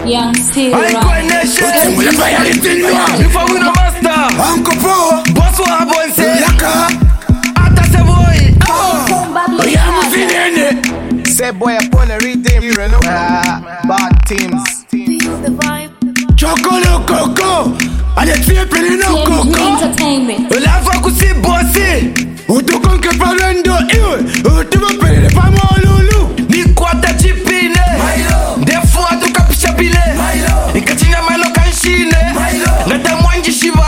Young Sierra. I connection. If I win a master, Uncle Pro, boss what happen say. Laka, Ata se boy. Say boy upon a redeem, you know. Bad teams. Chocolate Coco, and the triple no TMG Coco. Entertainment. Lava kusi bossy. Uto che parlando io, ultimo per le famolulu. Ni kwata chipine. Defo atu kapisha bile. Ikatina mano kanshine. Ngata mwanji shiba.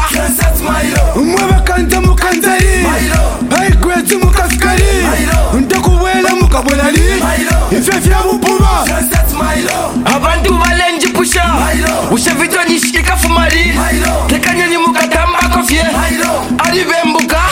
Umwe kanta mukanzari. Ai kwetu mukaskari. Ndakuwela mukabulali. Ifefya bupuba. Abantu balenji pusha. Usha video nishika fumari. Tekanya ni mukatamba kofie. Ali bembuka.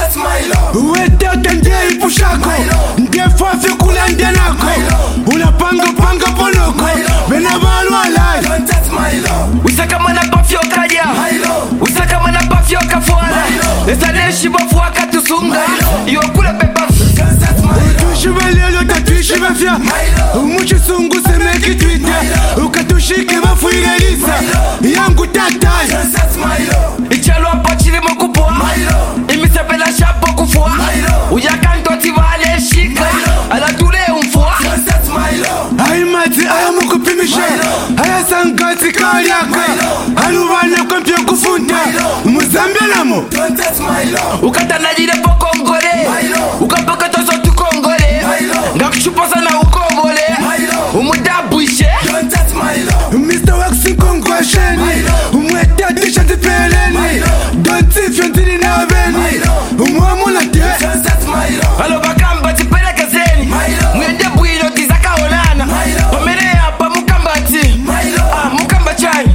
Uwete tende ipushako. Ndefo fikula ndenako. Unapanga panga ponoko. Bena balu alai. Usaka mana pafyo kaja. Usaka mana pafyo kafuala. Esale shiba fuaka tusunga. Yokula beba. Tushibelelo tatishibafya. Umuchisungu semeki Twitter. Ukatushike mafuigelisa. Yangu tatai. Ichalo apachile mokupwa. Imisepela shapo kufua. Uyakanto tivale shika. Ala tule umfua. Aimati ayamukupimisha. Ayasangati kariaka. Alubana kompyo kufunta. Muzambia namo. Ukatanajile po kongole. Ukapaka toso tu kongole. Ngakushupa sana ukongole. Umudabuishe. Mr. Waxing Kongwasheni. Umweta tisha tipeleni. Don't if you're didn't have any. Umwamula te. Alo bakamba tipele kazeni. Mwende bwilo tizaka onana. Pamere hapa mukambati. Mukamba chai.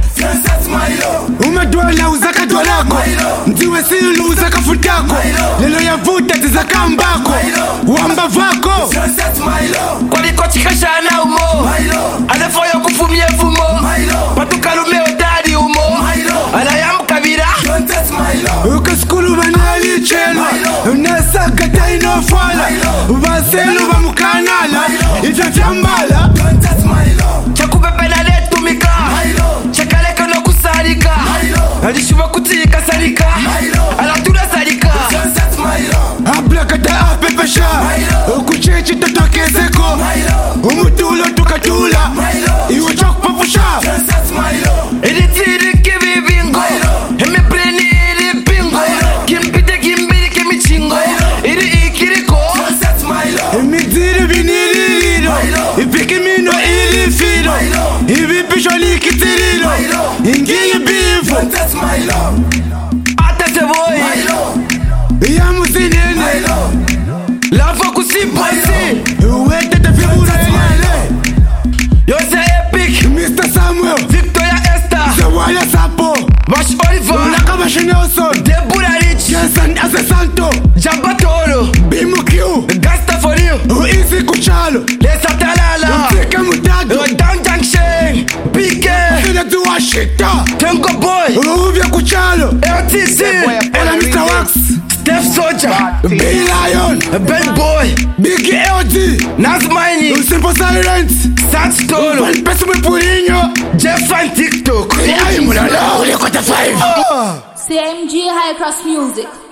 Umedwala uzaka dwalako. Ndiwe silu uzaka futako. Lelo ya vuta tizaka mbako. Wamba vako. Kwaliko chikashana umo. Alefoyo kufumye fumo. Patukalume odari umo. Alayamkabira. Ukaskulu banali chelo. Unasaka taino fala. Baselu bamukanala. Itafyambala. Chakupepe na letumika. Chakaleka no kusarika. Alishuba kutika sarika. Alatula sarika. Ablakata apepesha. Ukuchechi totokezeko. Umutulo tukatula. Iwe chokpapusha. Editiri kibi bingo. Heme preni iri bingo. Kimpite kimbiri kimichingo. Iri ikiriko. Imidiri biniriro. Ipikimino iri filo. Ibipisho likitirilo. Ingiyi bifu. Ata se boy. Yamuzinene. Lava kusimpasi. Uwete tefibulele. Yose epic. Mr. Samuel. Victoria Esther. Sewaya Sapo. Bash Oliver. Nakabashi Nelson. Deborah Rich. Jason Asesanto. Jabatoro. Bimukiu. Gasta for you. Uisi Kuchalo. Lesa Talala. Mtike Mutado. Down Junction. PK. Kile tuwa shita. Tengo Boy. Uvya Kuchalo. LTC. Ela Mr. Wax. Steph Soldier. B-Lion. Bad Boy. Big LD. Nas Mining. Simple Silence. Sats Tolo. One person with Purinho. Jeff and TikTok. Ay, mulala. Ule kota 5. CMG High Cross Music.